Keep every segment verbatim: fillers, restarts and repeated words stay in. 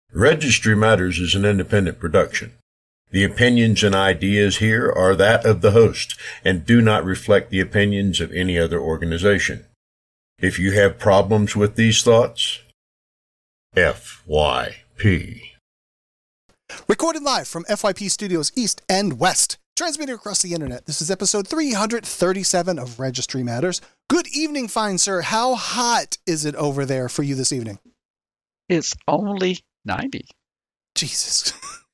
Registry Matters is an independent production. The opinions and ideas here are that of the host and do not reflect the opinions of any other organization. If you have problems with these thoughts, F Y P. Recorded live from F Y P Studios East and West. Transmitting across the internet. This is episode three hundred thirty-seven of Registry Matters. Good evening, fine sir. How hot is it over there for you this evening? It's only ninety. Jesus.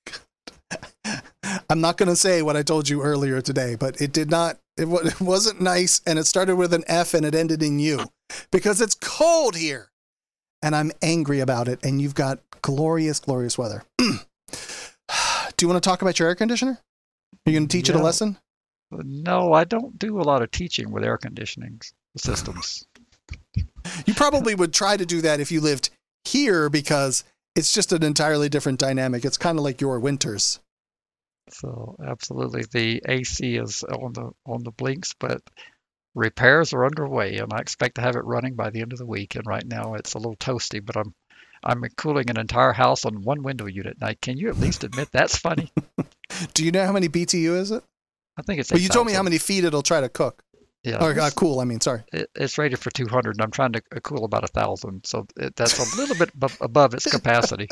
I'm not going to say what I told you earlier today, but it did not, it, w- it wasn't nice, and it started with an F and it ended in U, because it's cold here, and I'm angry about it, and you've got glorious, glorious weather. Do you want to talk about your air conditioner? Are you going to teach Yeah. it a lesson? No, I don't do a lot of teaching with air conditioning systems. You probably would try to do that if you lived here, because it's just an entirely different dynamic. It's kind of like your winters. So absolutely, the A C is on the on the blinks, but repairs are underway, and I expect to have it running by the end of the week. And right now, it's a little toasty, but I'm I'm cooling an entire house on one window unit. Now, can you at least admit that's funny? Do you know how many B T U is it? I think it's. Well, you told me eight thousand. how many feet it'll try to cook. Yeah, Or uh, it's- cool, I mean, sorry. it, it's rated for two hundred, and I'm trying to uh, cool about a thousand, so it, that's a little bit bu- above its capacity.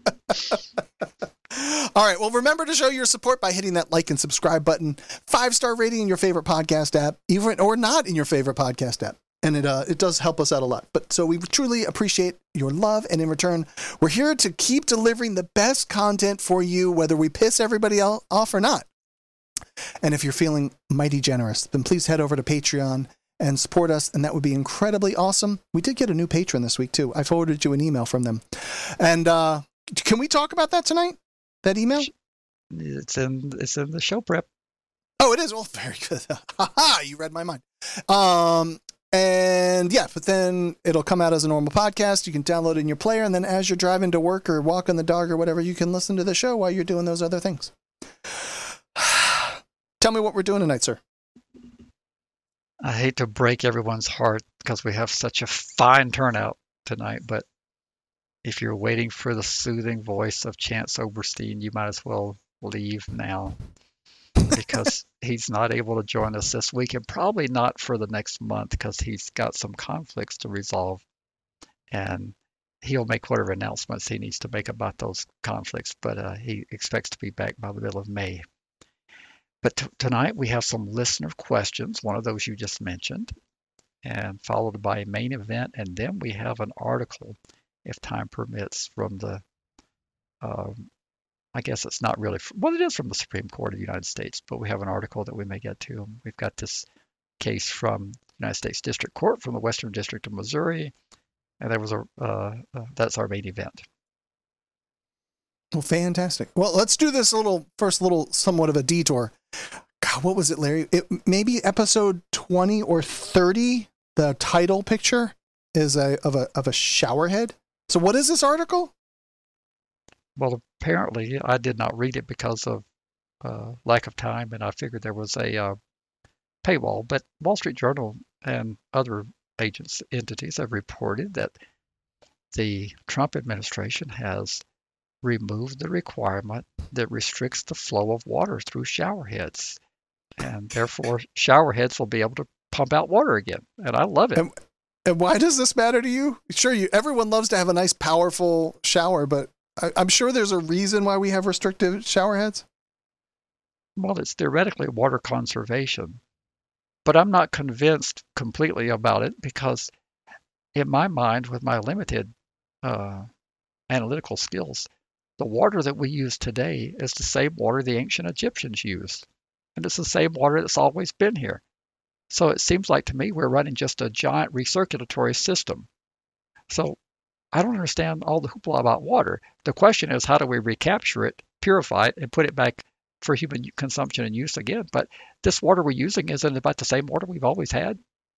All right. Well, remember to show your support by hitting that like and subscribe button, five star rating in your favorite podcast app, even or not in your favorite podcast app, and it uh, it does help us out a lot. But so we truly appreciate your love, and in return, we're here to keep delivering the best content for you, whether we piss everybody el- off or not. And if you're feeling mighty generous, then please head over to Patreon and support us, and that would be incredibly awesome. We did get a new patron this week too. I forwarded you an email from them, and uh, can we talk about that tonight? That email? It's in it's in the show prep. Oh, it is. Well, very good. Ha ha! You read my mind. Um, and yeah, but then it'll come out as a normal podcast. You can download it in your player, and then as you're driving to work or walking the dog or whatever, you can listen to the show while you're doing those other things. Tell me what we're doing tonight, sir. I hate to break everyone's heart because we have such a fine turnout tonight, but if you're waiting for the soothing voice of Chance Oberstein, you might as well leave now, because he's not able to join us this week, and probably not for the next month, because he's got some conflicts to resolve, and he'll make whatever announcements he needs to make about those conflicts, but uh, he expects to be back by the middle of May. But t- tonight we have some listener questions, one of those you just mentioned, and followed by a main event, and then we have an article, if time permits, from the, um, I guess it's not really, f- well, it is from the Supreme Court of the United States, but we have an article that we may get to. We've got this case from the United States District Court from the Western District of Missouri, and there was a, uh, uh, that's our main event. Well, fantastic. Well, let's do this little first little somewhat of a detour. God, what was it, Larry? It maybe episode twenty or thirty. The title picture is a of a of a shower head. So, what is this article? Well, apparently I did not read it because of uh, lack of time, and I figured there was a uh, paywall. But Wall Street Journal and other agents entities have reported that the Trump administration has removed the requirement that restricts the flow of water through shower heads, and therefore shower heads will be able to pump out water again. And I love it. And, and why does this matter to you? Sure, you everyone loves to have a nice, powerful shower, but I, I'm sure there's a reason why we have restricted shower heads. Well, it's theoretically water conservation, but I'm not convinced completely about it, because in my mind, with my limited uh, analytical skills, the water that we use today is the same water the ancient Egyptians used, and it's the same water that's always been here. So it seems like to me we're running just a giant recirculatory system. So I don't understand all the hoopla about water. The question is, how do we recapture it, purify it, and put it back for human consumption and use again? But this water we're using isn't about the same water we've always had.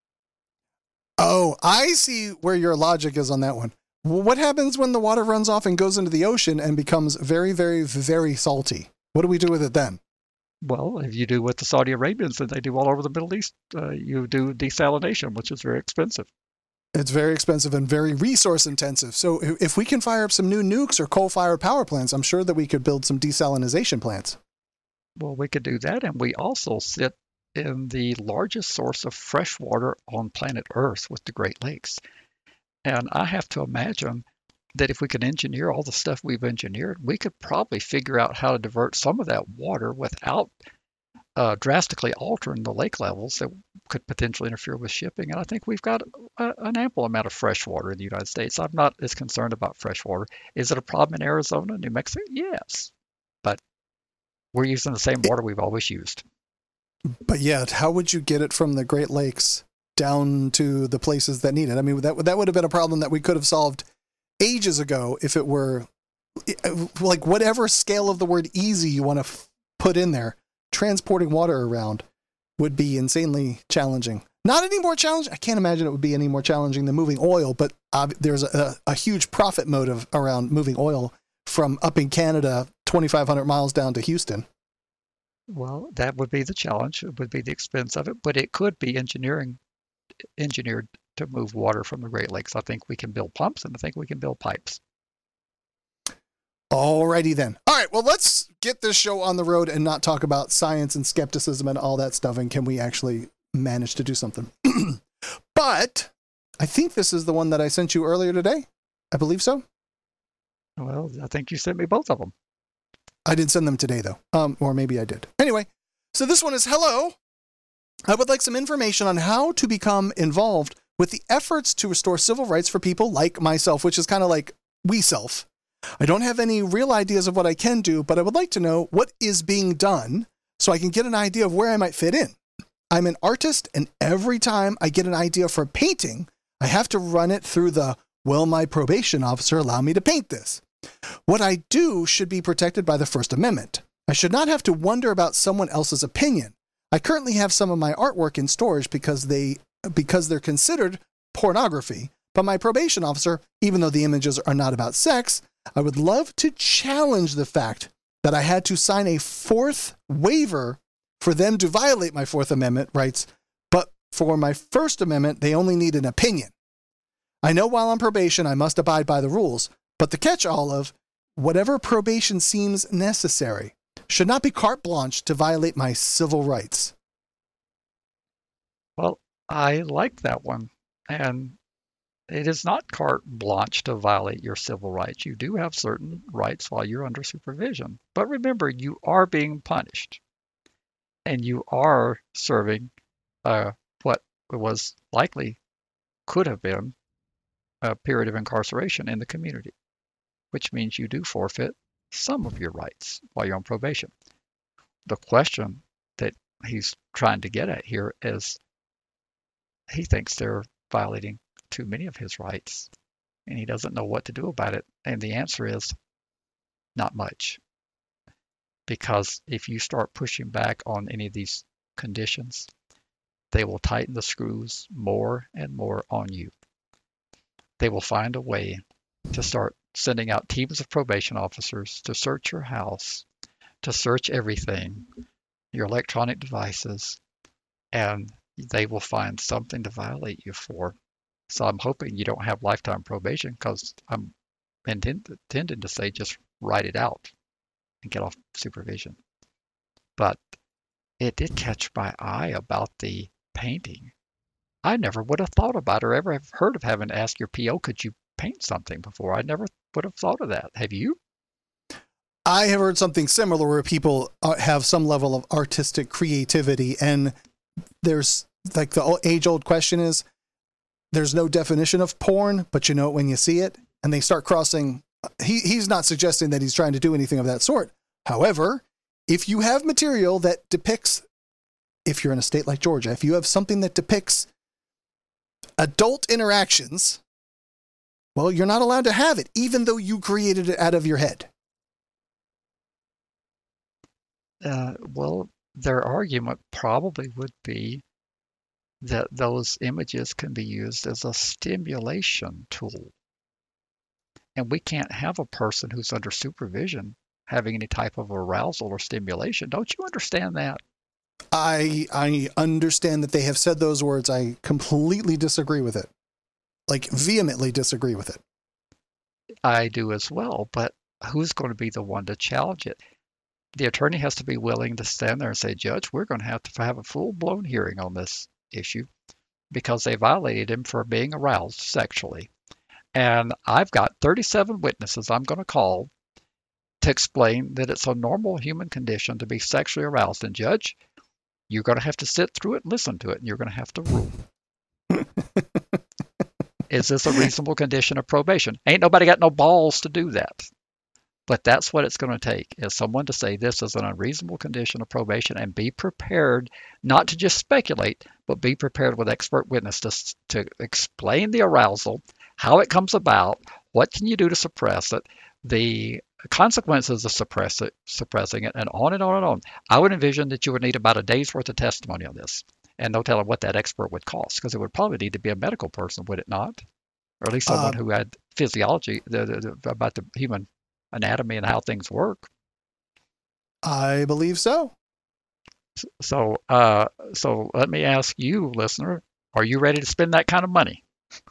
Oh, I see where your logic is on that one. Well, what happens when the water runs off and goes into the ocean and becomes very, very, very salty? What do we do with it then? Well, if you do what the Saudi Arabians and they do all over the Middle East, uh, you do desalination, which is very expensive. It's very expensive and very resource intensive. So if we can fire up some new nukes or coal-fired power plants, I'm sure that we could build some desalinization plants. Well, we could do that, and we also sit in the largest source of fresh water on planet Earth with the Great Lakes. And I have to imagine that if we could engineer all the stuff we've engineered, we could probably figure out how to divert some of that water without uh, drastically altering the lake levels that could potentially interfere with shipping. And I think we've got a, an ample amount of fresh water in the United States. I'm not as concerned about fresh water. Is it a problem in Arizona, New Mexico? Yes. But we're using the same water we've always used. But yet, how would you get it from the Great Lakes down to the places that need it? I mean, that, that would have been a problem that we could have solved ages ago if it were, like, whatever scale of the word easy you want to f- put in there. Transporting water around would be insanely challenging. Not any more challenging. I can't imagine it would be any more challenging than moving oil, but uh, there's a, a huge profit motive around moving oil from up in Canada, twenty-five hundred miles down to Houston. Well, that would be the challenge. It would be the expense of it, but it could be engineering engineered to move water from the Great Lakes. I think we can build pumps, and I think we can build pipes. Alrighty then. All right, well, let's get this show on the road and not talk about science and skepticism and all that stuff, and can we actually manage to do something? But I think this is the one that I sent you earlier today. I believe so. Well, I think you sent me both of them. I didn't send them today, though. Um, or maybe I did. Anyway, so this one is, hello. I would like some information on how to become involved with the efforts to restore civil rights for people like myself, which is kind of like we self. I don't have any real ideas of what I can do, but I would like to know what is being done so I can get an idea of where I might fit in. I'm an artist, and every time I get an idea for painting, I have to run it through the, will my probation officer allow me to paint this? What I do should be protected by the First Amendment. I should not have to wonder about someone else's opinion. I currently have some of my artwork in storage because they because they're considered pornography, but my probation officer, even though the images are not about sex, I would love to challenge the fact that I had to sign a fourth waiver for them to violate my Fourth Amendment rights, but for my First Amendment, they only need an opinion. I know while on probation, I must abide by the rules, but the catch-all of whatever probation seems necessary should not be carte blanche to violate my civil rights. Well, I like that one. And it is not carte blanche to violate your civil rights. You do have certain rights while you're under supervision. But remember, you are being punished. And you are serving uh, what was likely could have been a period of incarceration in the community, which means you do forfeit some of your rights while you're on probation. The question that he's trying to get at here is he thinks they're violating too many of his rights, and he doesn't know what to do about it. And the answer is not much. Because if you start pushing back on any of these conditions, they will tighten the screws more and more on you. They will find a way to start sending out teams of probation officers to search your house, to search everything, your electronic devices, and they will find something to violate you for. So I'm hoping you don't have lifetime probation, because I'm intend- intending to say just write it out and get off supervision. But it did catch my eye about the painting. I never would have thought about or ever have heard of having to ask your P O, could you paint something before? I never would have thought of that. Have you? I have heard something similar where people have some level of artistic creativity, and there's like the age-old question is, there's no definition of porn, but you know it when you see it, and they start crossing. He he's not suggesting that he's trying to do anything of that sort. However, if you have material that depicts, if you're in a state like Georgia, if you have something that depicts adult interactions, well, you're not allowed to have it, even though you created it out of your head. Uh, well, their argument probably would be that those images can be used as a stimulation tool. And we can't have a person who's under supervision having any type of arousal or stimulation. Don't you understand that? I I understand that they have said those words. I completely disagree with it. like vehemently disagree with it. I do as well, but who's going to be the one to challenge it? The attorney has to be willing to stand there and say, Judge, we're going to have to have a full-blown hearing on this issue because they violated him for being aroused sexually. And I've got thirty-seven witnesses I'm going to call to explain that it's a normal human condition to be sexually aroused. And Judge, you're going to have to sit through it and listen to it, and you're going to have to rule. Is this a reasonable condition of probation? Ain't nobody got no balls to do that. But that's what it's going to take, is someone to say this is an unreasonable condition of probation and be prepared not to just speculate, but be prepared with expert witness to, to explain the arousal, how it comes about, what can you do to suppress it, the consequences of suppress it, suppressing it, and on and on and on. I would envision that you would need about a day's worth of testimony on this. And no telling what that expert would cost, because it would probably need to be a medical person, would it not? Or at least someone uh, who had physiology the, the, the, about the human anatomy and how things work. I believe so. So, uh, so let me ask you, listener, are you ready to spend that kind of money?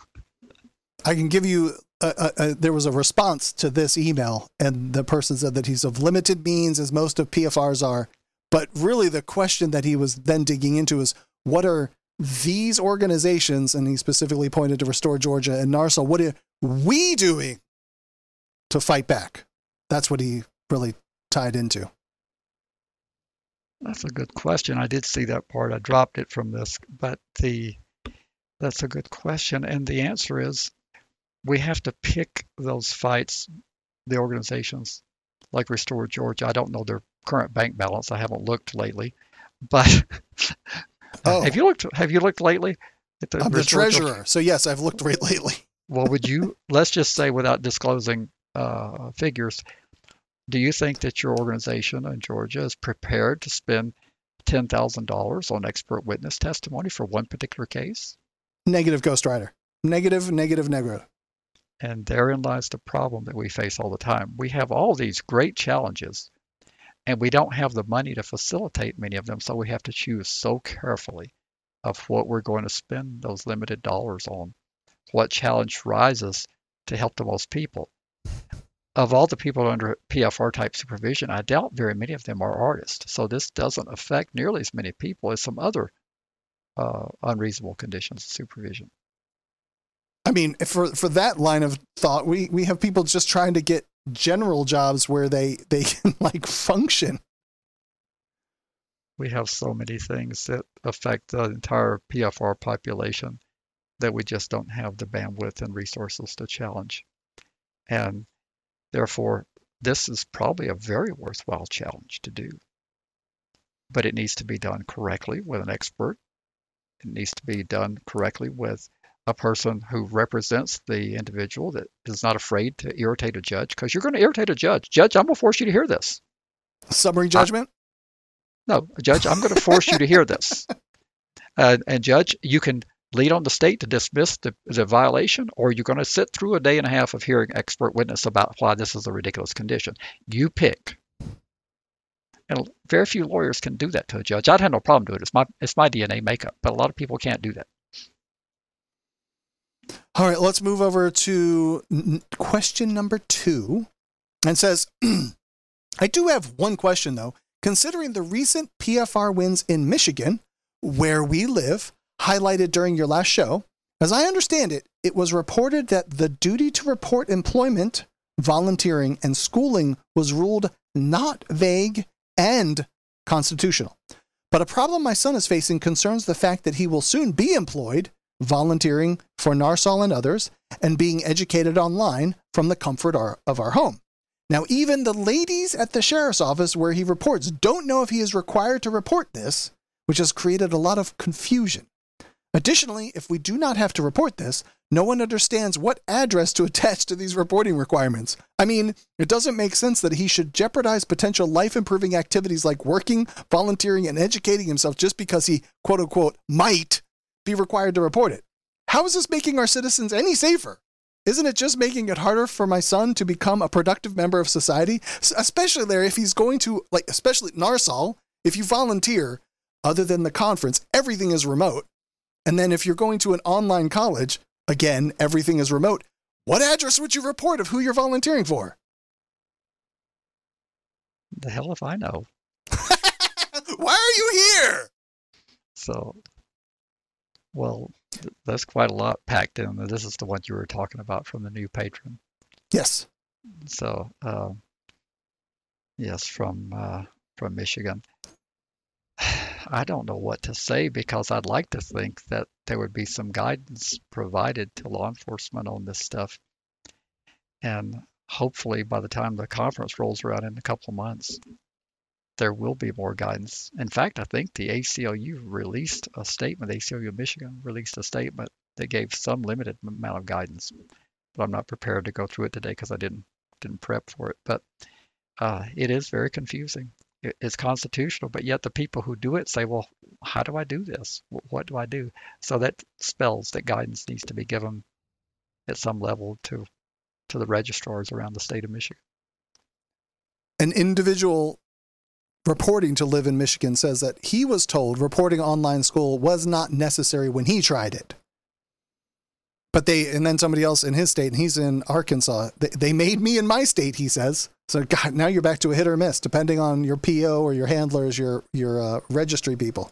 I can give you. A, a, a, there was a response to this email, and the person said that he's of limited means, as most of P F Rs are. But really, the question that he was then digging into is, what are these organizations, and he specifically pointed to Restore Georgia and NARSOL, what are we doing to fight back? That's what he really tied into. That's a good question. I did see that part. I dropped it from this, but the that's a good question. And the answer is we have to pick those fights, the organizations like Restore Georgia. I don't know their current bank balance. I haven't looked lately, but oh. have you looked? Have you looked lately? At the I'm the treasurer, Georgia? So yes, I've looked right lately. Well, would you? Let's just say, without disclosing uh, figures, do you think that your organization in Georgia is prepared to spend ten thousand dollars on expert witness testimony for one particular case? Negative, Ghost Rider. Negative, negative, negative. And therein lies the problem that we face all the time. We have all these great challenges, and we don't have the money to facilitate many of them, so we have to choose so carefully of what we're going to spend those limited dollars on. What challenge rises to help the most people? Of all the people under P F R type supervision, I doubt very many of them are artists. So this doesn't affect nearly as many people as some other uh, unreasonable conditions of supervision. I mean, for for that line of thought, we, we have people just trying to get general jobs where they, they can like function. We have so many things that affect the entire P F R population that we just don't have the bandwidth and resources to challenge. And therefore, this is probably a very worthwhile challenge to do. But it needs to be done correctly with an expert. It needs to be done correctly with a person who represents the individual that is not afraid to irritate a judge, because you're going to irritate a judge. Judge, I'm going to force you to hear this. Summary judgment? I, no, Judge, I'm going to force you to hear this. Uh, and Judge, you can lead on the state to dismiss the, the violation, or you're going to sit through a day and a half of hearing expert witness about why this is a ridiculous condition. You pick. And very few lawyers can do that to a judge. I'd have no problem doing it. It's my, it's my D N A makeup, but a lot of people can't do that. All right, let's move over to n- question number two. And says, I do have one question, though. Considering the recent P F R wins in Michigan, where we live, highlighted during your last show, as I understand it, it was reported that the duty to report employment, volunteering, and schooling was ruled not vague and constitutional. But a problem my son is facing concerns the fact that he will soon be employed, volunteering for NARSOL and others, and being educated online from the comfort of our home. Now, even the ladies at the sheriff's office where he reports don't know if he is required to report this, which has created a lot of confusion. Additionally, if we do not have to report this, no one understands what address to attach to these reporting requirements. I mean, it doesn't make sense that he should jeopardize potential life-improving activities like working, volunteering, and educating himself just because he, quote-unquote, might be required to report it. How is this making our citizens any safer? Isn't it just making it harder for my son to become a productive member of society? Especially there, if he's going to, like, especially NARSOL, if you volunteer, other than the conference, everything is remote. And then if you're going to an online college, Again, everything is remote. What address would you report of who you're volunteering for? The hell if I know. Why are you here? So, well, th- that's quite a lot packed in. This is the one you were talking about from the new patron. Yes. So, um, yes, from uh, from Michigan. I don't know what to say because I'd like to think that there would be some guidance provided to law enforcement on this stuff. And hopefully by the time the conference rolls around in a couple of months, there will be more guidance. In fact, I think the A C L U released a statement, the A C L U of Michigan released a statement that gave some limited amount of guidance. But I'm not prepared to go through it today because I didn't didn't prep for it. But uh, it is very confusing. It, it's constitutional, but yet the people who do it say, well, how do I do this? What do I do? So that spells that guidance needs to be given at some level to to the registrars around the state of Michigan. An individual reporting to live in Michigan says that he was told reporting online school was not necessary when he tried it. But they, and then somebody else in his state, and he's in Arkansas, they, they made me in my state, he says. So God, now you're back to a hit or miss, depending on your P O or your handlers, your, your uh, registry people.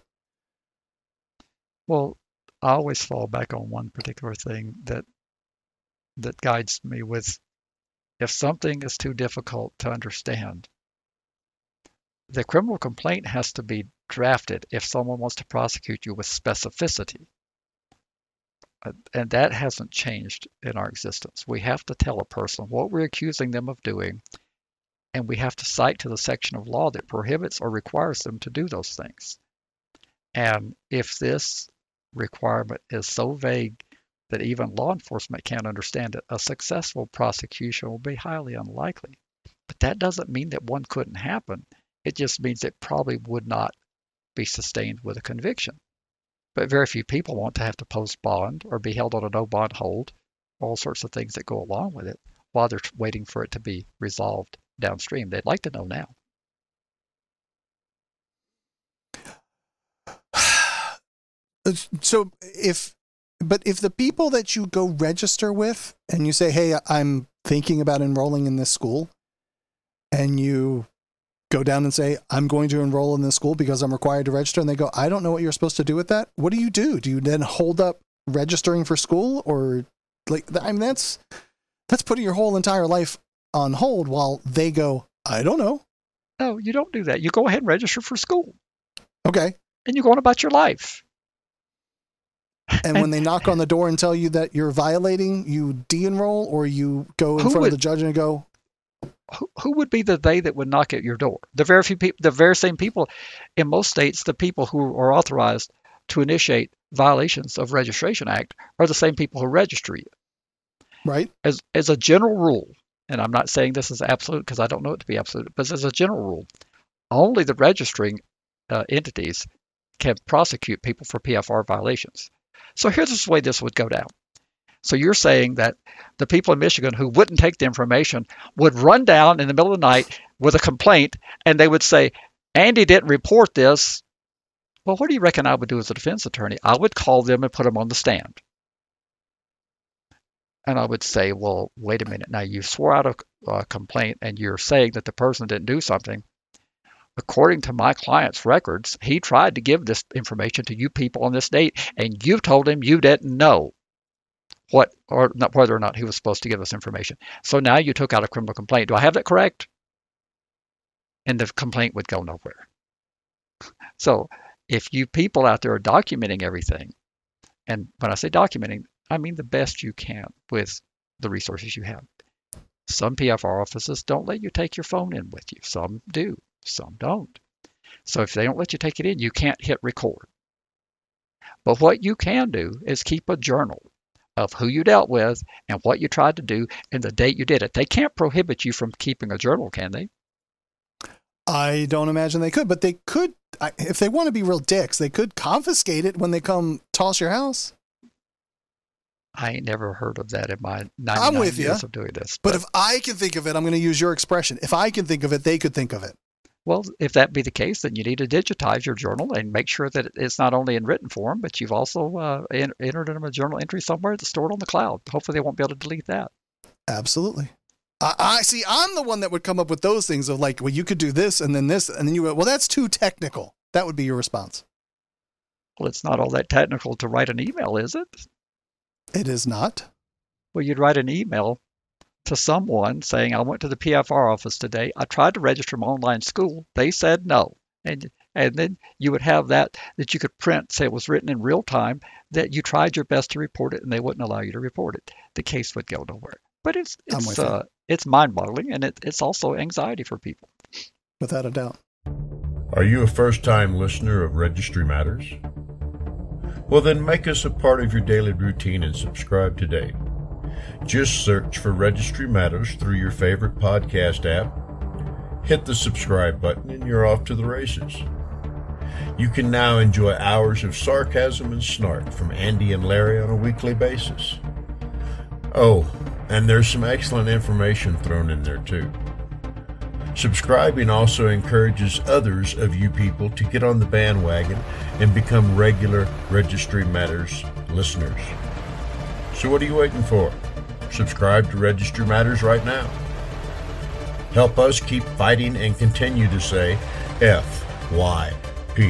Well, I always fall back on one particular thing that that guides me with, if something is too difficult to understand, the criminal complaint has to be drafted if someone wants to prosecute you with specificity. Uh, and that hasn't changed in our existence. We have to tell a person what we're accusing them of doing, and we have to cite to the section of law that prohibits or requires them to do those things. And if this requirement is so vague that even law enforcement can't understand it, a successful prosecution will be highly unlikely. But that doesn't mean that one couldn't happen. It just means it probably would not be sustained with a conviction. But very few people want to have to post bond or be held on a no bond hold, all sorts of things that go along with it, while they're waiting for it to be resolved downstream. They'd like to know now. So if, but if the people that you go register with and you say, hey, I'm thinking about enrolling in this school, and you go down and say, I'm going to enroll in this school because I'm required to register, and they go, I don't know what you're supposed to do with that. What do you do? Do you then hold up registering for school? Or like, I mean, that's, that's putting your whole entire life on hold while they go, I don't know. No, you don't do that. You go ahead and register for school. Okay. And you go on about your life. And when they knock on the door and tell you that you're violating, you de-enroll, or you go in Who front would- of the judge and go, Who, who would be the they that would knock at your door? The very few people, the very same people in most states, the people who are authorized to initiate violations of Registration Act are the same people who register you. right? As as a general rule, and I'm not saying this is absolute because I don't know it to be absolute, but as a general rule, only the registering uh, entities can prosecute people for P F R violations. So here's the way this would go down. So you're saying that the people in Michigan who wouldn't take the information would run down in the middle of the night with a complaint, and they would say, Andy didn't report this. Well, what do you reckon I would do as a defense attorney? I would call them and put them on the stand. And I would say, well, wait a minute. Now, you swore out a, a complaint, and you're saying that the person didn't do something. According to my client's records, he tried to give this information to you people on this date, and you told him you didn't know what or not whether or not he was supposed to give us information. So now you took out a criminal complaint. Do I have that correct? And the complaint would go nowhere. So if you people out there are documenting everything, and when I say documenting, I mean the best you can with the resources you have. Some P F R offices don't let you take your phone in with you. Some do, some don't. So if they don't let you take it in, you can't hit record. But what you can do is keep a journal of who you dealt with and what you tried to do and the date you did it. They can't prohibit you from keeping a journal, can they? I don't imagine they could, but they could, if they want to be real dicks, they could confiscate it when they come toss your house. I ain't never heard of that in my I'm ninety-nine with years you. of doing this. But if I can think of it, I'm going to use your expression. If I can think of it, they could think of it. Well, if that be the case, then you need to digitize your journal and make sure that it's not only in written form, but you've also uh, en- entered in a journal entry somewhere that's stored on the cloud. Hopefully they won't be able to delete that. Absolutely. I, I see. I'm the one that would come up with those things of like, well, you could do this and then this, and then you go, well, that's too technical. That would be your response. Well, it's not all that technical to write an email, is it? It is not. Well, you'd write an email to someone saying, I went to the P F R office today. I tried to register my online school. They said no. And and then you would have that that you could print, say it was written in real time, that you tried your best to report it and they wouldn't allow you to report it. The case would go nowhere. But it's it's uh, it's mind-boggling, and it, it's also anxiety for people. Without a doubt. Are you a first-time listener of Registry Matters? Well, then make us a part of your daily routine and subscribe today. Just search for Registry Matters through your favorite podcast app. Hit the subscribe button and you're off to the races. You can now enjoy hours of sarcasm and snark from Andy and Larry on a weekly basis. Oh, and there's some excellent information thrown in there too. Subscribing also encourages others of you people to get on the bandwagon and become regular Registry Matters listeners. So what are you waiting for? Subscribe to Registry Matters right now. Help us keep fighting and continue to say F Y P.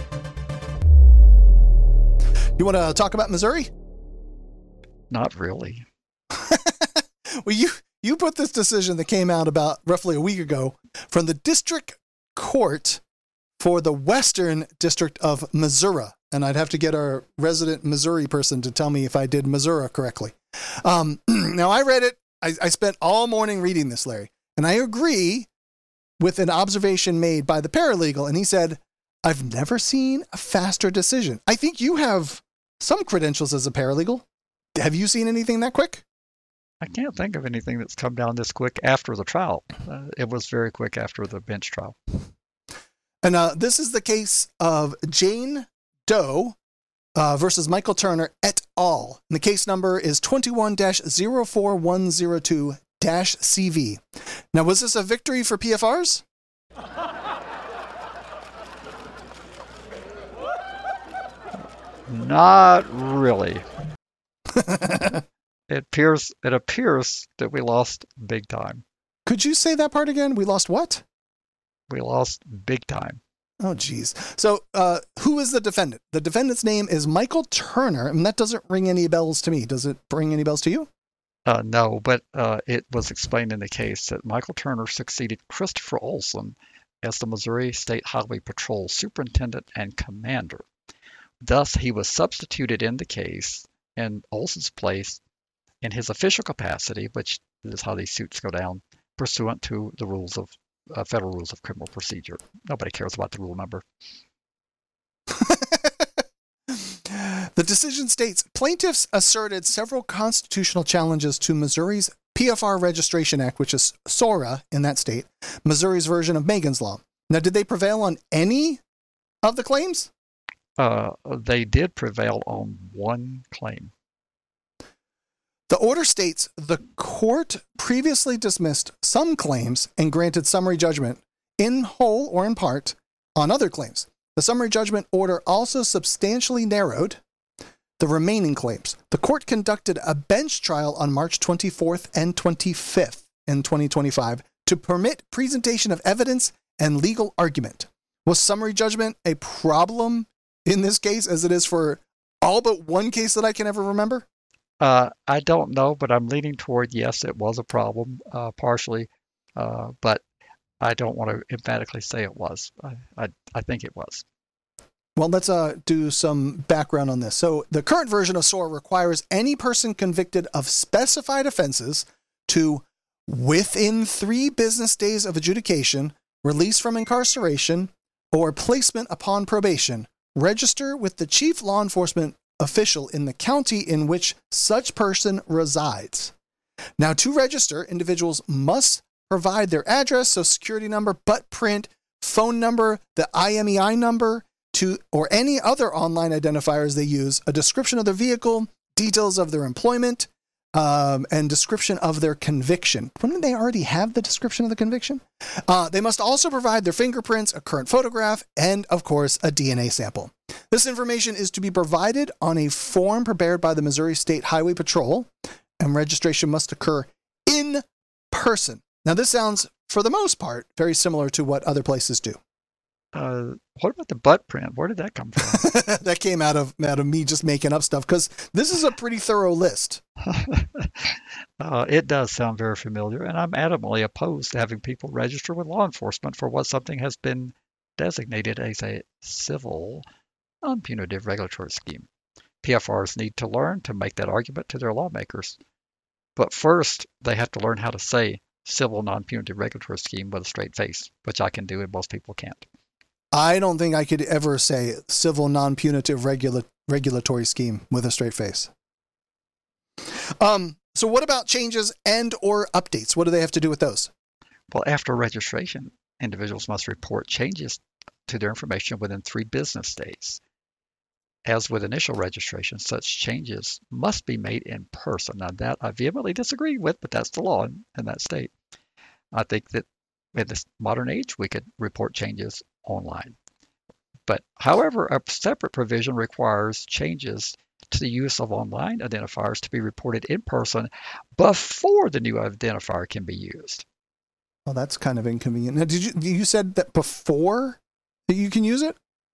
You want to talk about Missouri? Not really. Well, you, you put this decision that came out about roughly a week ago from the District Court for the Western District of Missouri. And I'd have to get our resident Missouri person to tell me if I did Missouri correctly. Um, now, I read it. I, I spent all morning reading this, Larry. And I agree with an observation made by the paralegal. And he said, I've never seen a faster decision. I think you have some credentials as a paralegal. Have you seen anything that quick? I can't think of anything that's come down this quick after the trial. Uh, it was very quick after the bench trial. And uh, this is the case of Jane Doe uh, versus Michael Turner et al. And the case number is twenty-one dash zero four one zero two dash C V. Now, was this a victory for P F Rs? Not really. It appears it appears that we lost big time. Could you say that part again? We lost what? We lost big time. Oh, geez. So uh, who is the defendant? The defendant's name is Michael Turner, and that doesn't ring any bells to me. Does it ring any bells to you? Uh, no, but uh, it was explained in the case that Michael Turner succeeded Christopher Olson as the Missouri State Highway Patrol Superintendent and Commander. Thus, he was substituted in the case in Olson's place in his official capacity, which is how these suits go down, pursuant to the rules of uh, federal rules of criminal procedure. Nobody cares about the rule number. The decision states, plaintiffs asserted several constitutional challenges to Missouri's P F R Registration Act, which is SORA in that state, Missouri's version of Megan's Law. Now, did they prevail on any of the claims? Uh, they did prevail on one claim. The order states the court previously dismissed some claims and granted summary judgment in whole or in part on other claims. The summary judgment order also substantially narrowed the remaining claims. The court conducted a bench trial on March twenty-fourth and twenty-fifth in twenty twenty-five to permit presentation of evidence and legal argument. Was summary judgment a problem in this case as it is for all but one case that I can ever remember? Uh, I don't know, but I'm leaning toward yes, it was a problem, uh, partially, uh, but I don't want to emphatically say it was. I, I, I think it was. Well, let's uh, do some background on this. So the current version of SORA requires any person convicted of specified offenses to, within three business days of adjudication, release from incarceration, or placement upon probation, register with the chief law enforcement official in the county in which such person resides. Now, to register, individuals must provide their address, social security number, butt print, phone number, the I M E I number, to or any other online identifiers they use, a description of their vehicle, details of their employment, Um, and description of their conviction. Wouldn't they already have the description of the conviction? Uh, they must also provide their fingerprints, a current photograph, and, of course, a D N A sample. This information is to be provided on a form prepared by the Missouri State Highway Patrol, and registration must occur in person. Now, this sounds, for the most part, very similar to what other places do. Uh, what about the butt print? Where did that come from? That came out of out of me just making up stuff, because this is a pretty thorough list. uh, it does sound very familiar, and I'm adamantly opposed to having people register with law enforcement for what something has been designated as a civil, non-punitive regulatory scheme. P F Rs need to learn to make that argument to their lawmakers. But first, they have to learn how to say civil non-punitive regulatory scheme with a straight face, which I can do and most people can't. I don't think I could ever say civil non-punitive regula- regulatory scheme with a straight face. Um, so what about changes and or updates? What do they have to do with those? Well, after registration, individuals must report changes to their information within three business days. As with initial registration, such changes must be made in person. Now, that I vehemently disagree with, but that's the law in, in that state. I think that in this modern age, we could report changes online. But however, a separate provision requires changes to the use of online identifiers to be reported in person before the new identifier can be used. Well, that's kind of inconvenient. Now, did you you said that before that you can use it?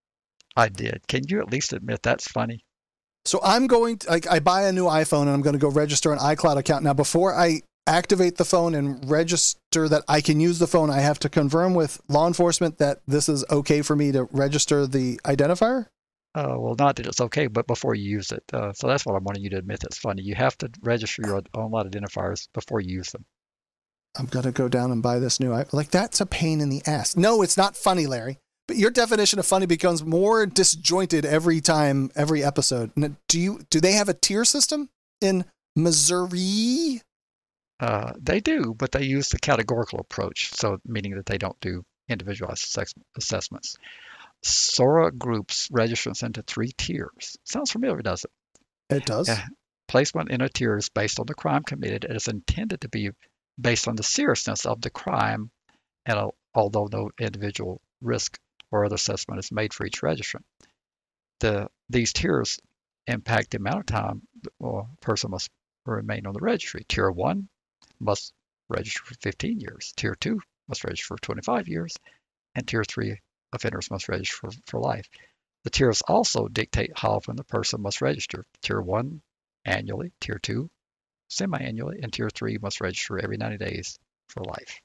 I did. Can you at least admit that's funny? So I'm going to, like, I buy a new iPhone and I'm going to go register an iCloud account. Now, before I activate the phone and register that I can use the phone, I have to confirm with law enforcement that this is okay for me to register the identifier? Uh, well, not that it's okay, but before you use it. Uh, so that's what I'm wanting you to admit that's funny. You have to register your online identifiers before you use them. I'm going to go down and buy this new iPhone. Like, that's a pain in the ass. No, it's not funny, Larry. But your definition of funny becomes more disjointed every time, every episode. Now, do you do they have a tier system in Missouri? Uh, they do, but they use the categorical approach, so meaning that they don't do individualized assess- assessments. SORA groups registrants into three tiers. Sounds familiar, does it? It does. Uh, placement in a tier is based on the crime committed and is intended to be based on the seriousness of the crime, and uh, although no individual risk or other assessment is made for each registrant. The, these tiers impact the amount of time a person must remain on the registry. Tier one must register for fifteen years. Tier two must register for twenty-five years. And Tier three offenders must register for, for life. The tiers also dictate how often the person must register. Tier one, annually. Tier two, semi-annually. And Tier three must register every ninety days for life.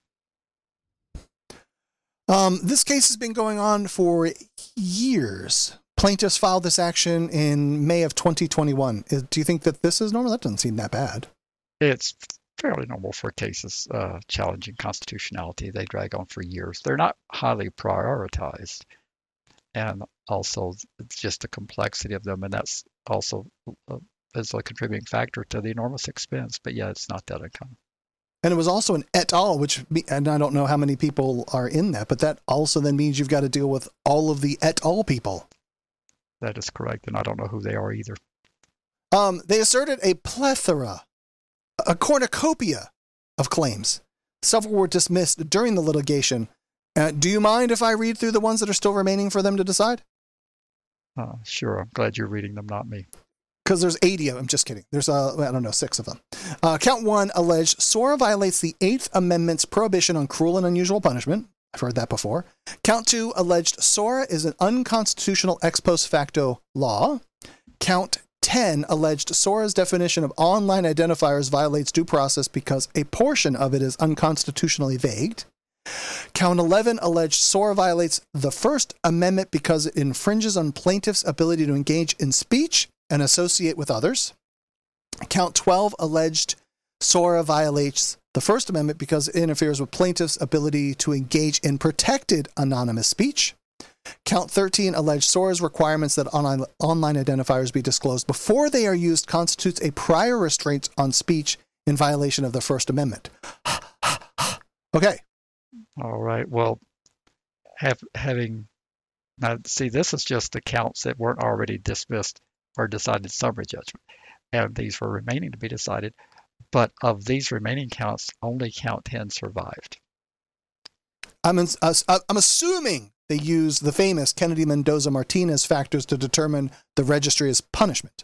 Um, this case has been going on for years. Plaintiffs filed this action in May of twenty twenty-one. Is, do you think that this is normal? That doesn't seem that bad. It's fairly normal for cases uh, challenging constitutionality. They drag on for years. They're not highly prioritized. And also, it's just the complexity of them. And that's also uh, is a contributing factor to the enormous expense. But yeah, it's not that uncommon. And it was also an et al., which, and I don't know how many people are in that, but that also then means you've got to deal with all of the et al. People. That is correct, and I don't know who they are either. Um, they asserted a plethora, a cornucopia of claims. Several were dismissed during the litigation. Uh, do you mind if I read through the ones that are still remaining for them to decide? Uh, sure, I'm glad you're reading them, not me. Because there's eighty of them. Just kidding. There's, uh, I don't know, six of them. Uh, count one alleged SORA violates the Eighth Amendment's prohibition on cruel and unusual punishment. I've heard that before. Count two alleged SORA is an unconstitutional ex post facto law. Count ten alleged SORA's definition of online identifiers violates due process because a portion of it is unconstitutionally vague. Count eleven alleged SORA violates the First Amendment because it infringes on plaintiffs' ability to engage in speech and associate with others. Count twelve alleged SORA violates the First Amendment because it interferes with plaintiffs' ability to engage in protected anonymous speech. Count thirteen alleged SORA's requirements that online, online identifiers be disclosed before they are used constitutes a prior restraint on speech in violation of the First Amendment. Okay. All right. Well, have, having now, see, this is just the counts that weren't already dismissed or decided summary judgment, and these were remaining to be decided. But of these remaining counts, only count ten survived. I'm, in, uh, I'm assuming they use the famous Kennedy Mendoza Martinez factors to determine the registry as punishment.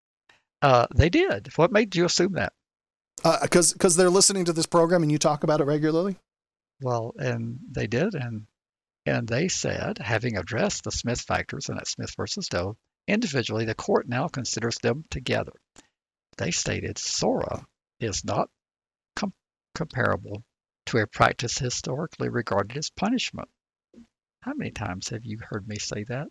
Uh, they did. What made you assume that? Because uh, because they're listening to this program and you talk about it regularly? Well, and they did, and and they said, having addressed the Smith factors and at Smith versus Doe, individually, the court now considers them together. They stated SORA is not com- comparable to a practice historically regarded as punishment. How many times have you heard me say that?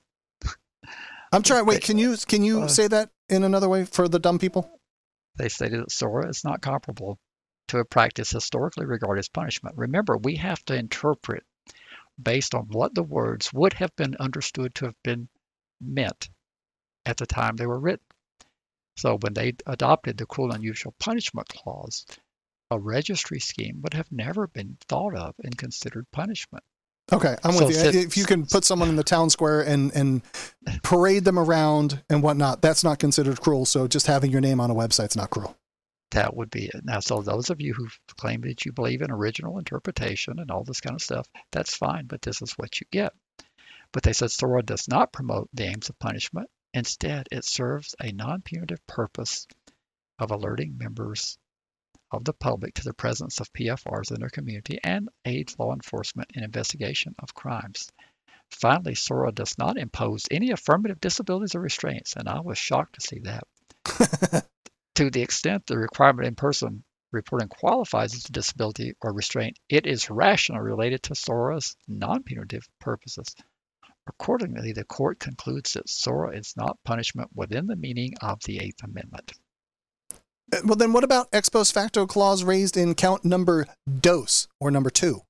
I'm trying. Wait, can you can you uh, say that in another way for the dumb people? They stated that SORA is not comparable to a practice historically regarded as punishment. Remember, we have to interpret based on what the words would have been understood to have been meant at the time they were written. So when they adopted the cruel and unusual punishment clause, a registry scheme would have never been thought of and considered punishment. Okay, I'm with so, you. If you can put someone in the town square and, and parade them around and whatnot, that's not considered cruel. So just having your name on a website's not cruel. That would be it. Now, so those of you who claim that you believe in original interpretation and all this kind of stuff, that's fine, but this is what you get. But they said SORA does not promote the aims of punishment. Instead, it serves a non-punitive purpose of alerting members of the public to the presence of P F Rs in their community and aids law enforcement in investigation of crimes. Finally, SORA does not impose any affirmative disabilities or restraints, and I was shocked to see that. To the extent the requirement in person reporting qualifies as a disability or restraint, it is rationally related to SORA's non-punitive purposes. Accordingly, the court concludes that SORA is not punishment within the meaning of the Eighth Amendment. Well, then what about ex post facto clause raised in count number dos, or number two?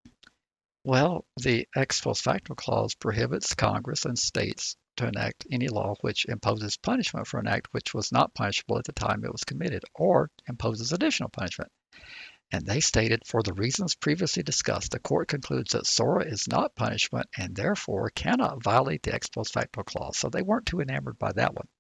Well, the ex post facto clause prohibits Congress and states to enact any law which imposes punishment for an act which was not punishable at the time it was committed, or imposes additional punishment. And they stated, for the reasons previously discussed, the court concludes that SORA is not punishment and therefore cannot violate the ex post facto clause. So they weren't too enamored by that one.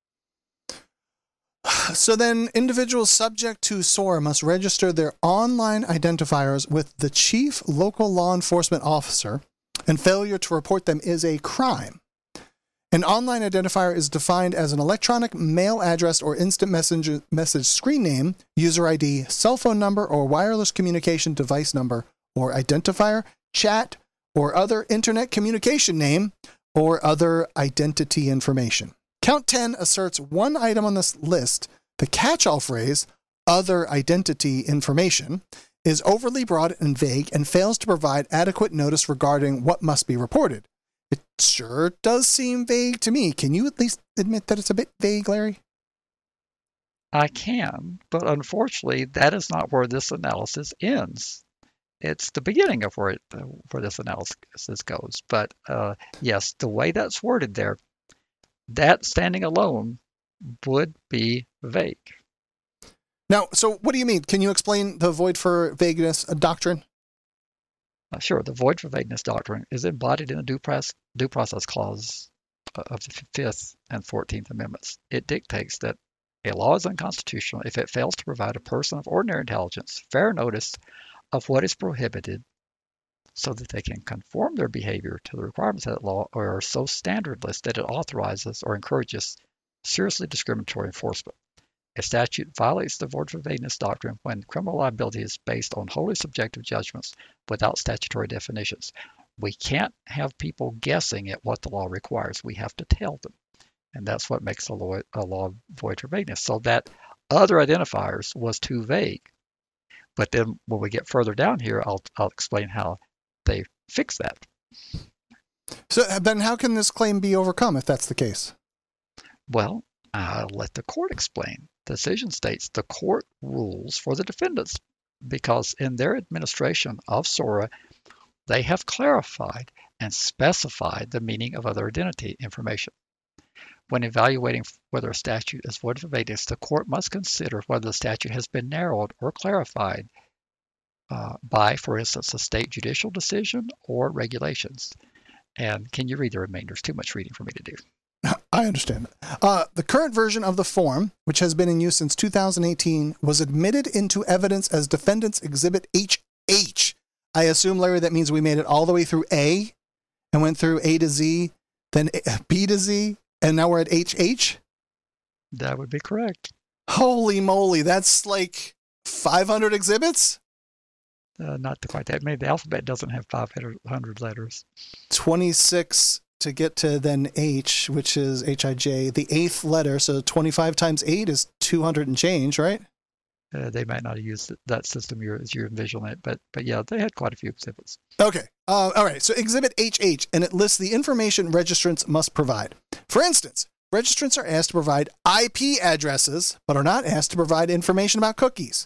So then individuals subject to SORA must register their online identifiers with the chief local law enforcement officer, and failure to report them is a crime. An online identifier is defined as an electronic mail address or instant messenger, message screen name, user I D, cell phone number, or wireless communication device number, or identifier, chat, or other internet communication name, or other identity information. Count ten asserts one item on this list, the catch-all phrase, other identity information, is overly broad and vague and fails to provide adequate notice regarding what must be reported. It sure does seem vague to me. Can you at least admit that it's a bit vague, Larry? I can, but unfortunately, that is not where this analysis ends. It's the beginning of where, it, uh, where this analysis goes. But uh, yes, the way that's worded there, that standing alone would be vague. Now, so what do you mean? Can you explain the void for vagueness doctrine? Uh, sure. The void for vagueness doctrine is embodied in the due process, due process clause of the Fifth and Fourteenth Amendments. It dictates that a law is unconstitutional if it fails to provide a person of ordinary intelligence fair notice of what is prohibited, so that they can conform their behavior to the requirements of that law, or are so standardless that it authorizes or encourages seriously discriminatory enforcement. A statute violates the void for vagueness doctrine when criminal liability is based on wholly subjective judgments without statutory definitions. We can't have people guessing at what the law requires. We have to tell them. And that's what makes a law, a law void for vagueness. So that other identifiers was too vague. But then when we get further down here, I'll, I'll explain how they fix that. So then how can this claim be overcome if that's the case? Well, I'll let the court explain. The decision states the court rules for the defendants because in their administration of SORA, they have clarified and specified the meaning of other identity information. When evaluating whether a statute is void for vagueness, the court must consider whether the statute has been narrowed or clarified uh, by, for instance, a state judicial decision or regulations. And can you read the remainder? It's too much reading for me to do. I understand that. Uh, the current version of the form, which has been in use since two thousand eighteen, was admitted into evidence as Defendant's Exhibit H H. I assume, Larry, that means we made it all the way through A and went through A to Z, then B to Z, and now we're at H H? That would be correct. Holy moly, that's like five hundred exhibits? Uh, not quite that many. The alphabet doesn't have five hundred letters. twenty-six to get to then H, which is H I J, the eighth letter. So twenty-five times eight is two hundred and change, right? Uh, they might not have used that system you're, as you're envisioning it, but but yeah, they had quite a few exhibits. Okay. Uh, all right. So Exhibit H H, and it lists the information registrants must provide. For instance, registrants are asked to provide I P addresses, but are not asked to provide information about cookies.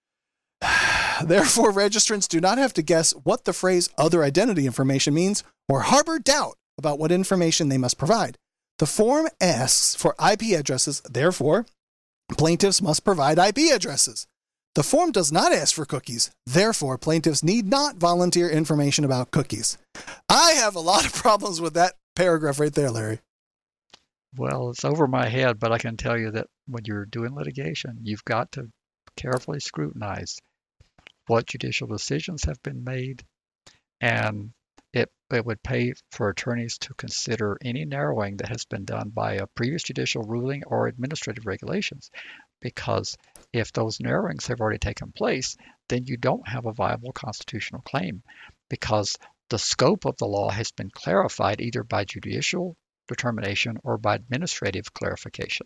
Therefore, registrants do not have to guess what the phrase other identity information means or harbor doubt about what information they must provide. The form asks for I P addresses, therefore, plaintiffs must provide I P addresses. The form does not ask for cookies, therefore, plaintiffs need not volunteer information about cookies. I have a lot of problems with that paragraph right there, Larry. Well, it's over my head, but I can tell you that when you're doing litigation, you've got to carefully scrutinize what judicial decisions have been made, and it, it would pay for attorneys to consider any narrowing that has been done by a previous judicial ruling or administrative regulations, because if those narrowings have already taken place, then you don't have a viable constitutional claim, because the scope of the law has been clarified either by judicial determination or by administrative clarification.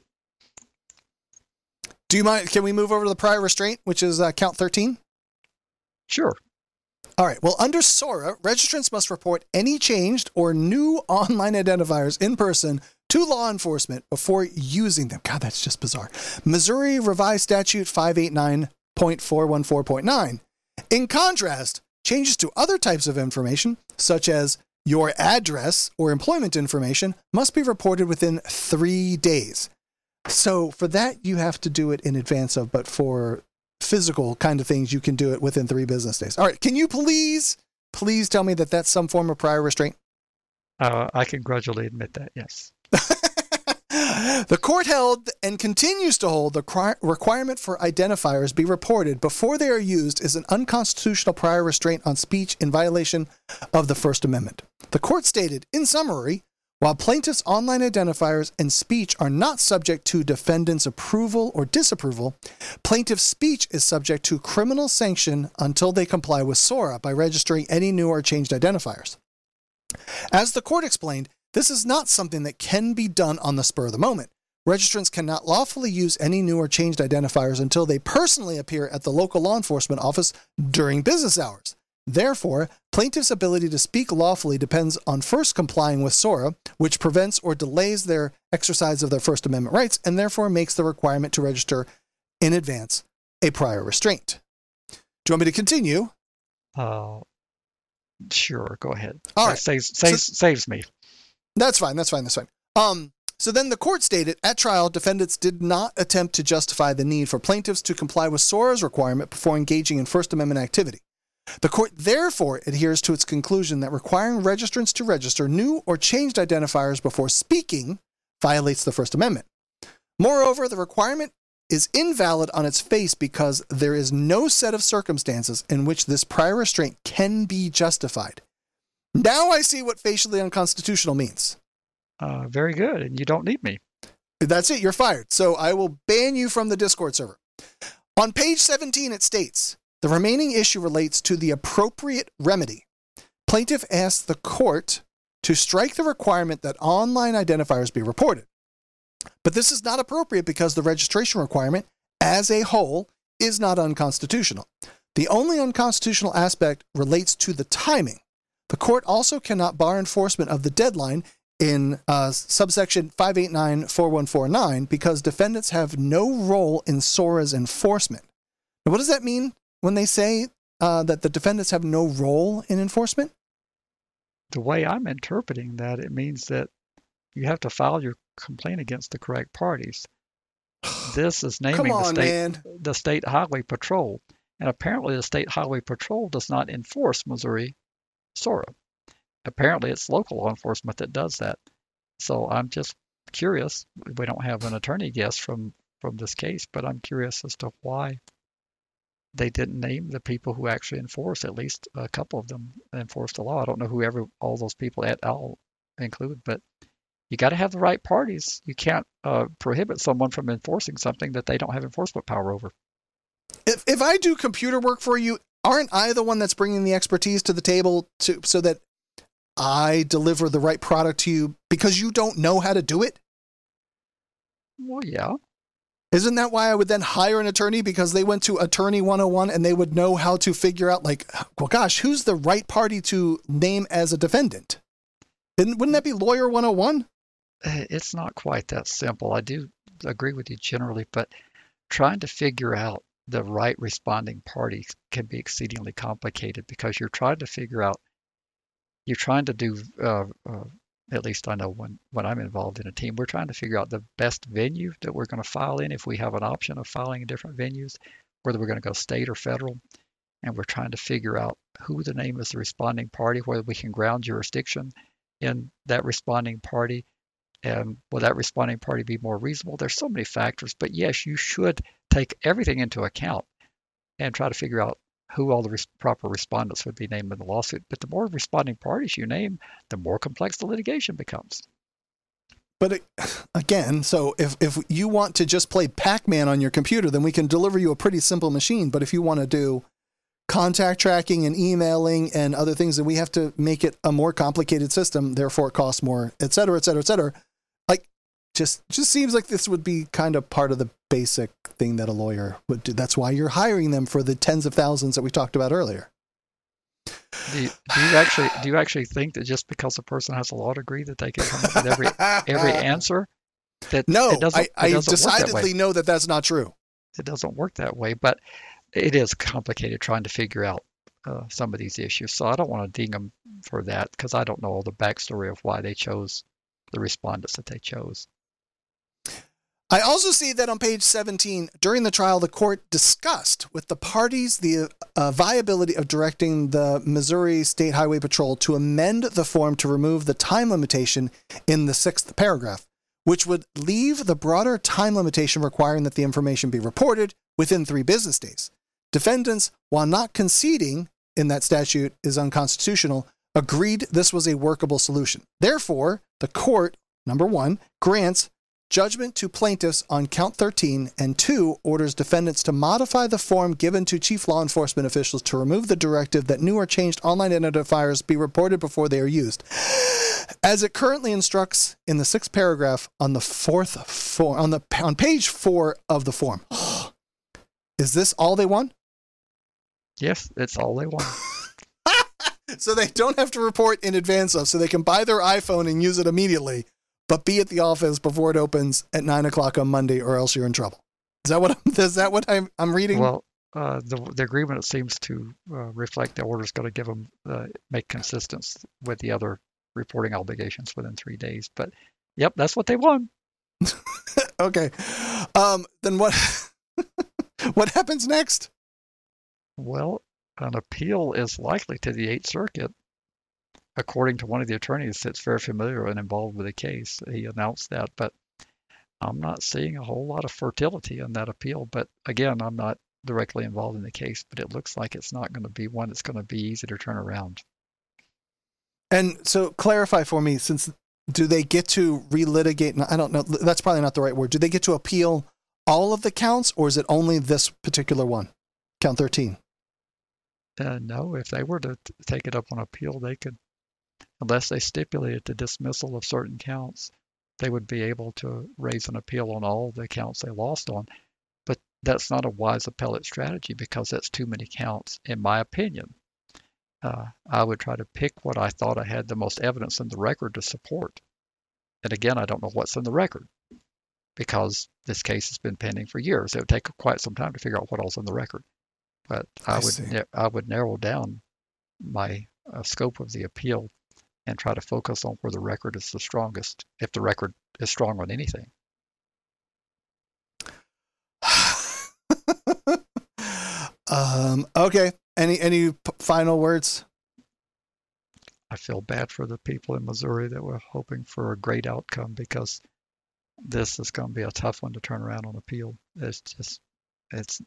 Do you mind? Can we move over to the prior restraint, which is uh, count thirteen? Sure. All right. Well, under SORA, registrants must report any changed or new online identifiers in person to law enforcement before using them. God, that's just bizarre. Missouri Revised Statute five eighty-nine point four one four point nine. In contrast, changes to other types of information, such as your address or employment information, must be reported within three days. So for that, you have to do it in advance of, but for physical kind of things, you can do it within three business days. All right. Can you please, please tell me that that's some form of prior restraint? Uh, I can grudgingly admit that, yes. The court held and continues to hold the requirement for identifiers be reported before they are used is an unconstitutional prior restraint on speech in violation of the First Amendment. The court stated, in summary, while plaintiffs' online identifiers and speech are not subject to defendants' approval or disapproval, plaintiff's speech is subject to criminal sanction until they comply with SORA by registering any new or changed identifiers. As the court explained, this is not something that can be done on the spur of the moment. Registrants cannot lawfully use any new or changed identifiers until they personally appear at the local law enforcement office during business hours. Therefore, plaintiffs' ability to speak lawfully depends on first complying with SORA, which prevents or delays their exercise of their First Amendment rights and therefore makes the requirement to register in advance a prior restraint. Do you want me to continue? Uh, sure, go ahead. All that right. Saves, saves, So, saves me. That's fine. That's fine. That's fine. Um, so then the court stated, at trial, defendants did not attempt to justify the need for plaintiffs to comply with SORA's requirement before engaging in First Amendment activity. The court therefore adheres to its conclusion that requiring registrants to register new or changed identifiers before speaking violates the First Amendment. Moreover, the requirement is invalid on its face because there is no set of circumstances in which this prior restraint can be justified. Now I see what facially unconstitutional means. Uh, very good, and you don't need me. That's it, you're fired. So I will ban you from the Discord server. On page seventeen, it states, the remaining issue relates to the appropriate remedy. Plaintiff asked the court to strike the requirement that online identifiers be reported. But this is not appropriate because the registration requirement, as a whole, is not unconstitutional. The only unconstitutional aspect relates to the timing. The court also cannot bar enforcement of the deadline in uh, subsection five eighty-nine point four one four nine because defendants have no role in SORA's enforcement. Now, what does that mean when they say uh, that the defendants have no role in enforcement? The way I'm interpreting that, it means that you have to file your complaint against the correct parties. This is naming Come on, the state man. the state highway patrol, and apparently the state highway patrol does not enforce Missouri SORA. Apparently, it's local law enforcement that does that. So I'm just curious. We don't have an attorney guest from, from this case, but I'm curious as to why they didn't name the people who actually enforce. At least a couple of them enforced the law. I don't know who ever all those people at all include, but you got to have the right parties. You can't uh, prohibit someone from enforcing something that they don't have enforcement power over. If if I do computer work for you, aren't I the one that's bringing the expertise to the table to so that I deliver the right product to you because you don't know how to do it? Well, yeah. Isn't that why I would then hire an attorney, because they went to Attorney one oh one and they would know how to figure out, like, well, gosh, who's the right party to name as a defendant? Wouldn't that be Lawyer one oh one? It's not quite that simple. I do agree with you generally, but trying to figure out the right responding party can be exceedingly complicated because you're trying to figure out, you're trying to do, uh, uh, at least I know when, when I'm involved in a team, we're trying to figure out the best venue that we're going to file in if we have an option of filing in different venues, whether we're going to go state or federal. And we're trying to figure out who the name is the responding party, whether we can ground jurisdiction in that responding party. And will that responding party be more reasonable? There's so many factors, but yes, you should take everything into account and try to figure out who all the res- proper respondents would be named in the lawsuit. But the more responding parties you name, the more complex the litigation becomes. But it, again, so if, if you want to just play Pac-Man on your computer, then we can deliver you a pretty simple machine. But if you want to do contact tracking and emailing and other things, then we have to make it a more complicated system. Therefore, it costs more, et cetera, et cetera, et cetera. Like, just just seems like this would be kind of part of the basic thing that a lawyer would do. That's why you're hiring them for the tens of thousands that we talked about earlier. Do you, do you actually do you actually think that just because a person has a law degree that they can come up with every every answer? That no, it doesn't, I, I it doesn't decidedly know that that's not true. It doesn't work that way, but it is complicated trying to figure out uh, some of these issues. So I don't want to ding them for that because I don't know all the backstory of why they chose the respondents that they chose. I also see that on page seventeen, during the trial, the court discussed with the parties the uh, viability of directing the Missouri State Highway Patrol to amend the form to remove the time limitation in the sixth paragraph, which would leave the broader time limitation requiring that the information be reported within three business days. Defendants, while not conceding in that statute is unconstitutional, agreed this was a workable solution. Therefore, the court, number one, grants judgment to plaintiffs on count thirteen, and two, orders defendants to modify the form given to chief law enforcement officials to remove the directive that new or changed online identifiers be reported before they are used, as it currently instructs in the sixth paragraph on the fourth form, on the on page four of the form. Is this all they want? Yes, it's all they want. So they don't have to report in advance of, so they can buy their iPhone and use it immediately, but be at the office before it opens at nine o'clock on Monday, or else you're in trouble. Is that what I'm, is that what I'm, I'm reading? Well, uh, the the agreement seems to uh, reflect the order is going to give them uh, make consistent with the other reporting obligations within three days. But yep, that's what they want. Okay, um, then what? What happens next? Well, an appeal is likely to the Eighth Circuit. According to one of the attorneys that's very familiar and involved with the case, he announced that, but I'm not seeing a whole lot of fertility in that appeal. But again, I'm not directly involved in the case, but it looks like it's not going to be one that's going to be easy to turn around. And so clarify for me, since do they get to relitigate? I don't know. That's probably not the right word. Do they get to appeal all of the counts, or is it only this particular one, count thirteen? Uh, no, if they were to t- take it up on appeal, they could, unless they stipulated the dismissal of certain counts, they would be able to raise an appeal on all the counts they lost on. But that's not a wise appellate strategy because that's too many counts, in my opinion. Uh, I would try to pick what I thought I had the most evidence in the record to support. And again, I don't know what's in the record because this case has been pending for years. It would take quite some time to figure out what else in the record. But I, I would na- I would narrow down my uh, scope of the appeal and try to focus on where the record is the strongest, if the record is strong on anything. um, okay. Any any p- final words? I feel bad for the people in Missouri that were hoping for a great outcome because this is going to be a tough one to turn around on appeal. It's just, it's,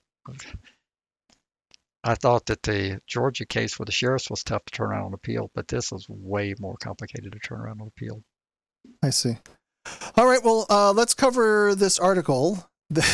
I thought that the Georgia case with the sheriffs was tough to turn around on appeal, but this is way more complicated to turn around on appeal. I see. All right, well, uh, let's cover this article.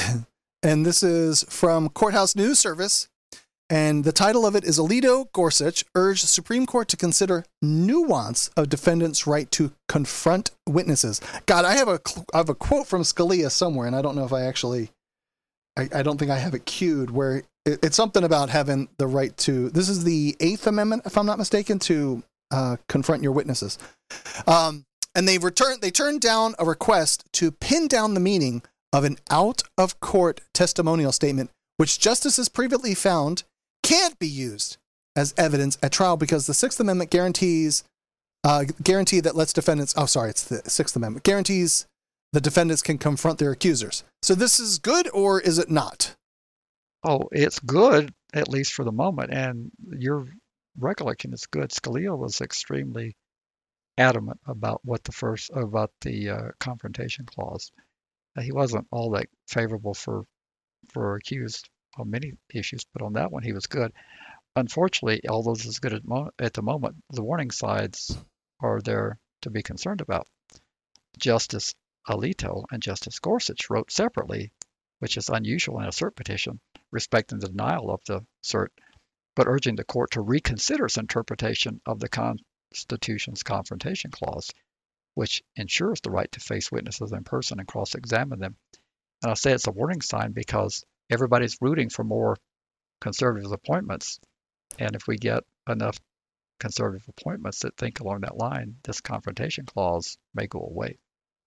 And this is from Courthouse News Service. And the title of it is Alito Gorsuch urged Supreme Court to consider nuance of defendant's right to confront witnesses. God, I have a I have a quote from Scalia somewhere, and I don't know if I actually, I, I don't think I have it queued, where it, it's something about having the right to, this is the Eighth Amendment, if I'm not mistaken, to uh, confront your witnesses. Um, and they returned, they turned down a request to pin down the meaning of an out-of-court testimonial statement, which justices previously found can't be used as evidence at trial because the Sixth Amendment guarantees uh, guarantee that lets defendants. Oh, sorry, it's the Sixth Amendment guarantees the defendants can confront their accusers. So this is good, or is it not? Oh, it's good, at least for the moment. And your recollection is good. Scalia was extremely adamant about what the first about the uh, confrontation clause. Uh, he wasn't all that favorable for for accused on many issues, but on that one he was good. Unfortunately, although this is good at, mo- at the moment, the warning signs are there to be concerned about. Justice Alito and Justice Gorsuch wrote separately, which is unusual in a cert petition, respecting the denial of the cert, but urging the court to reconsider its interpretation of the Constitution's confrontation clause, which ensures the right to face witnesses in person and cross-examine them. And I say it's a warning sign because everybody's rooting for more conservative appointments. And if we get enough conservative appointments that think along that line, this confrontation clause may go away.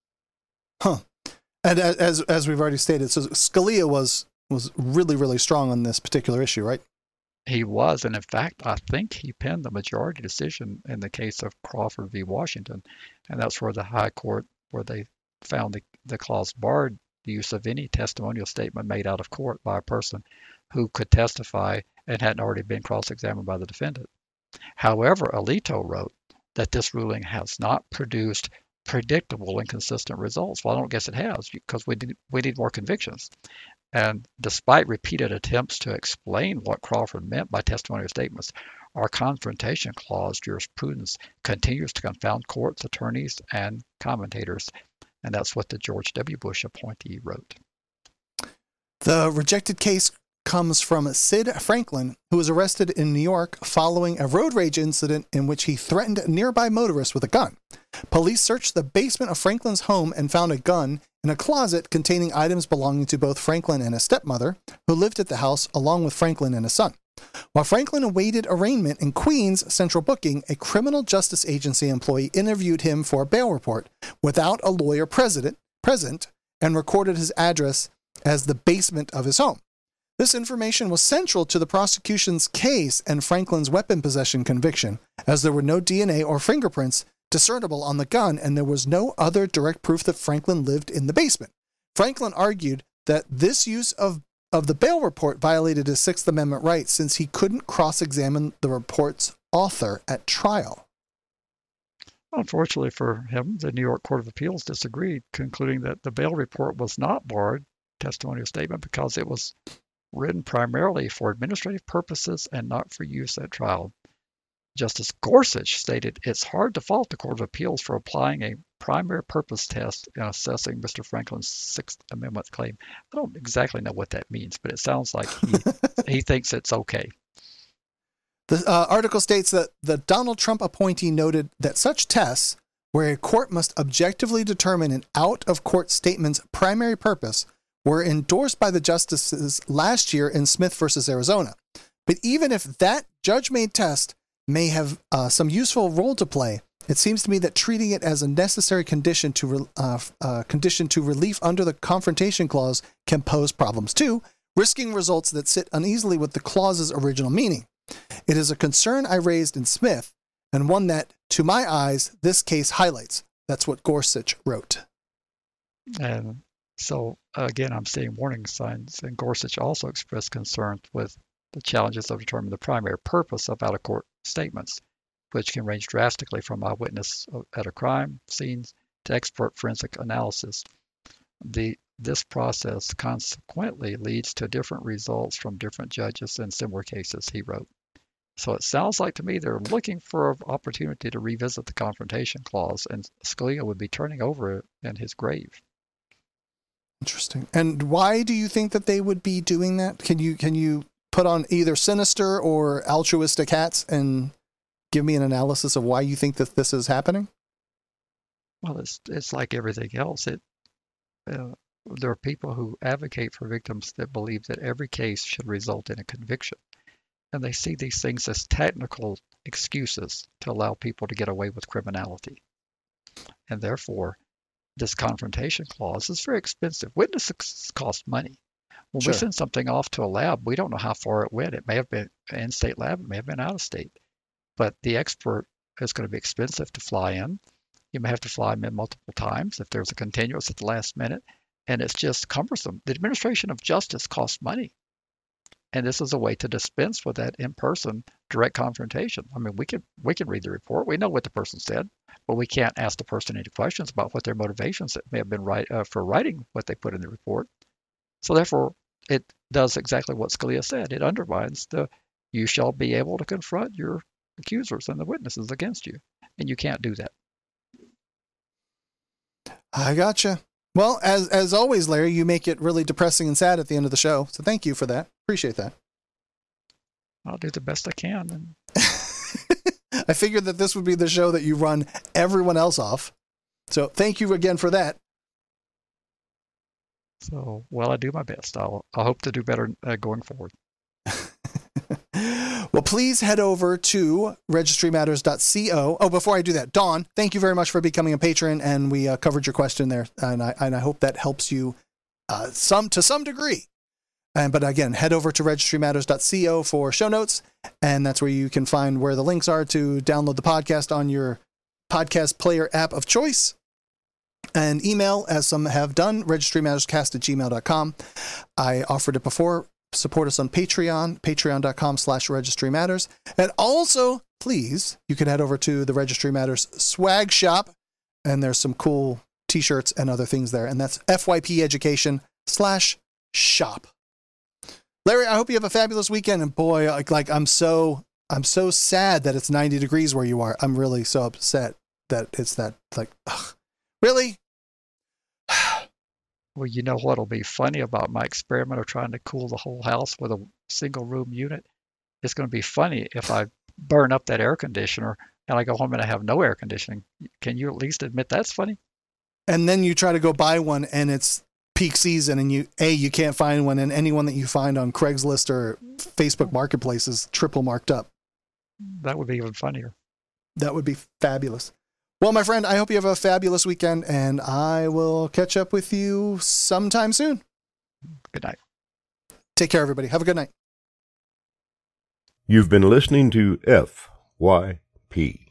Huh. And as as we've already stated, so Scalia was was really, really strong on this particular issue, right? He was, and in fact, I think he penned the majority decision in the case of Crawford v. Washington. And that's where the high court, where they found the, the clause barred the use of any testimonial statement made out of court by a person who could testify and hadn't already been cross-examined by the defendant. However, Alito wrote that this ruling has not produced predictable and consistent results. Well, I don't guess it has, because we need, we need more convictions. And despite repeated attempts to explain what Crawford meant by testimonial statements, our confrontation clause jurisprudence continues to confound courts, attorneys, and commentators. And that's what the George W. Bush appointee wrote. The rejected case comes from Sid Franklin, who was arrested in New York following a road rage incident in which he threatened nearby motorists with a gun. Police searched the basement of Franklin's home and found a gun in a closet containing items belonging to both Franklin and his stepmother, who lived at the house along with Franklin and his son. While Franklin awaited arraignment in Queens Central Booking, a criminal justice agency employee interviewed him for a bail report without a lawyer present, present and recorded his address as the basement of his home. This information was central to the prosecution's case and Franklin's weapon possession conviction, as there were no D N A or fingerprints discernible on the gun, and there was no other direct proof that Franklin lived in the basement. Franklin argued that this use of, of the bail report violated his Sixth Amendment rights since he couldn't cross-examine the report's author at trial. Unfortunately for him, the New York Court of Appeals disagreed, concluding that the bail report was not barred testimonial statement because it was written primarily for administrative purposes and not for use at trial. Justice Gorsuch stated, "It's hard to fault the Court of Appeals for applying a primary purpose test in assessing Mister Franklin's Sixth Amendment claim." I don't exactly know what that means, but it sounds like he, he thinks it's okay. The uh, article states that the Donald Trump appointee noted that such tests, where a court must objectively determine an out-of-court statement's primary purpose, were endorsed by the justices last year in Smith versus Arizona. But even if that judge-made test may have uh, some useful role to play, it seems to me that treating it as a necessary condition to re- uh, uh, condition to relief under the Confrontation Clause can pose problems too, risking results that sit uneasily with the clause's original meaning. It is a concern I raised in Smith, and one that, to my eyes, this case highlights. That's what Gorsuch wrote. And so, again, I'm seeing warning signs, and Gorsuch also expressed concerns with the challenges of determining the primary purpose of out-of-court statements, which can range drastically from eyewitness at a crime scene to expert forensic analysis. The this process consequently leads to different results from different judges in similar cases, he wrote. So it sounds like to me they're looking for an opportunity to revisit the confrontation clause, and Scalia would be turning over in his grave. Interesting. And why do you think that they would be doing that? Can you can you put on either sinister or altruistic hats and give me an analysis of why you think that this is happening? Well, it's it's like everything else. It uh, there are people who advocate for victims that believe that every case should result in a conviction. And they see these things as technical excuses to allow people to get away with criminality. And therefore, this confrontation clause is very expensive. Witnesses cost money. When Sure. we send something off to a lab, we don't know how far it went. It may have been an in-state lab, it may have been out of state. But the expert is going to be expensive to fly in. You may have to fly them in multiple times if there's a continuous at the last minute. And it's just cumbersome. The administration of justice costs money. And this is a way to dispense with that in-person direct confrontation. I mean, we can we can read the report. We know what the person said, but we can't ask the person any questions about what their motivations that may have been right uh, for writing what they put in the report. So therefore, it does exactly what Scalia said. It undermines the you shall be able to confront your accusers and the witnesses against you, and you can't do that. I gotcha. Well, as as always, Larry, you make it really depressing and sad at the end of the show. So thank you for that. Appreciate that. I'll do the best I can. And I figured that this would be the show that you run everyone else off. So thank you again for that. so, well, I do my best. I'll I hope to do better uh, going forward. Well, please head over to registry matters dot co. Oh, before I do that, Dawn, thank you very much for becoming a patron, and we uh, covered your question there, and I and I hope that helps you uh, some to some degree. And but again, head over to registry matters dot co for show notes, and that's where you can find where the links are to download the podcast on your podcast player app of choice. And email, as some have done, registry matters cast at gmail dot com. I offered it before. Support us on Patreon, patreon dot com slash registry matters. And also, please, you can head over to the Registry Matters swag shop, and there's some cool t-shirts and other things there. And that's F Y P education slash shop. Larry, I hope you have a fabulous weekend. And boy, like, like I'm so, I'm so sad that it's ninety degrees where you are. I'm really so upset that it's that, like, ugh, really? Well, you know what'll be funny about my experiment of trying to cool the whole house with a single room unit? It's going to be funny if I burn up that air conditioner and I go home and I have no air conditioning. Can you at least admit that's funny? And then you try to go buy one and it's peak season and you, A, you can't find one, and anyone that you find on Craigslist or Facebook Marketplace is triple marked up. That would be even funnier. That would be fabulous. Well, my friend, I hope you have a fabulous weekend, and I will catch up with you sometime soon. Good night. Take care, everybody. Have a good night. You've been listening to F Y P.